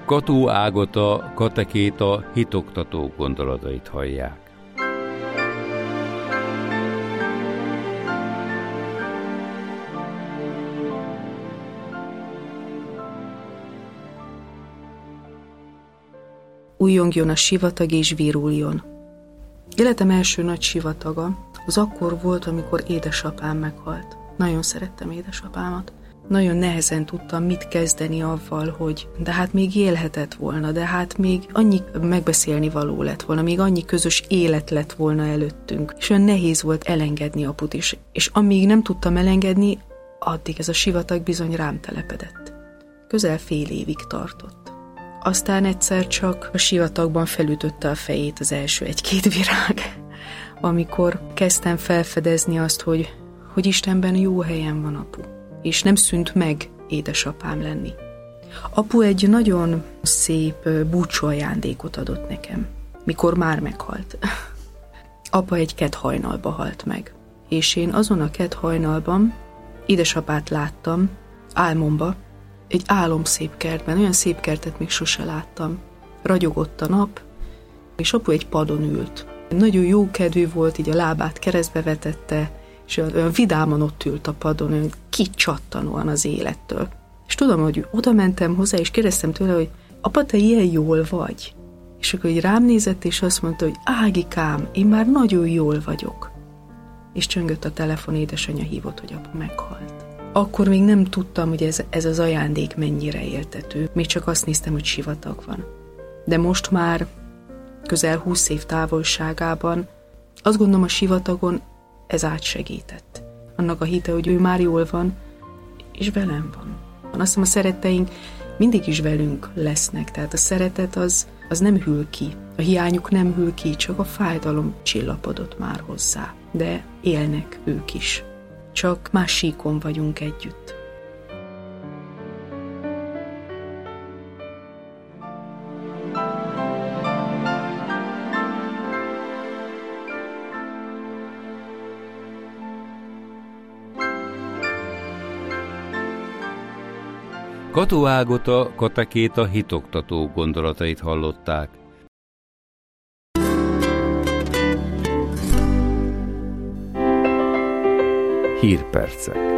Kató Ágota katekéta hitoktató gondolatait hallják. Újjongjon a sivatag és viruljon. Életem első nagy sivataga az akkor volt, amikor édesapám meghalt. Nagyon szerettem édesapámat. Nagyon nehezen tudtam mit kezdeni avval, hogy de hát még élhetett volna, de hát még annyi megbeszélni való lett volna, még annyi közös élet lett volna előttünk. És olyan nehéz volt elengedni aput is. És amíg nem tudtam elengedni, addig ez a sivatag bizony rám telepedett. Közel fél évig tartott. Aztán egyszer csak a sivatagban felütötte a fejét az első egy-két virág, amikor kezdtem felfedezni azt, hogy Istenben jó helyen van apu, és nem szűnt meg édesapám lenni. Apu egy nagyon szép búcsúajándékot adott nekem, mikor már meghalt. Apa egy kedhajnalba halt meg, és én azon a kedhajnalban édesapát láttam álmomba, egy álomszép kertben, olyan szép kertet még sose láttam. Ragyogott a nap, és apu egy padon ült. Nagyon jó kedvű volt, így a lábát keresztbe vetette, és olyan vidáman ott ült a padon, olyan kicsattanóan az élettől. És tudom, hogy oda mentem hozzá, és kérdeztem tőle, hogy apa, te ilyen jól vagy? És akkor így rám nézett, és azt mondta, hogy Ágikám, én már nagyon jól vagyok. És csöngött a telefon, édesanyja hívott, hogy apu meghalt. Akkor még nem tudtam, hogy ez az ajándék mennyire éltető. Még csak azt néztem, hogy sivatag van. De most már közel 20 év távolságában azt gondolom, a sivatagon ez átsegített. Annak a hite, hogy ő már jól van, és velem van. Azt hiszem, a szeretteink mindig is velünk lesznek. Tehát a szeretet az nem hűl ki. A hiányuk nem hűl ki, csak a fájdalom csillapodott már hozzá. De élnek ők is. Csak más síkon vagyunk együtt. Kató Ágota katekéta hitoktató gondolatait hallották. Hírpercek.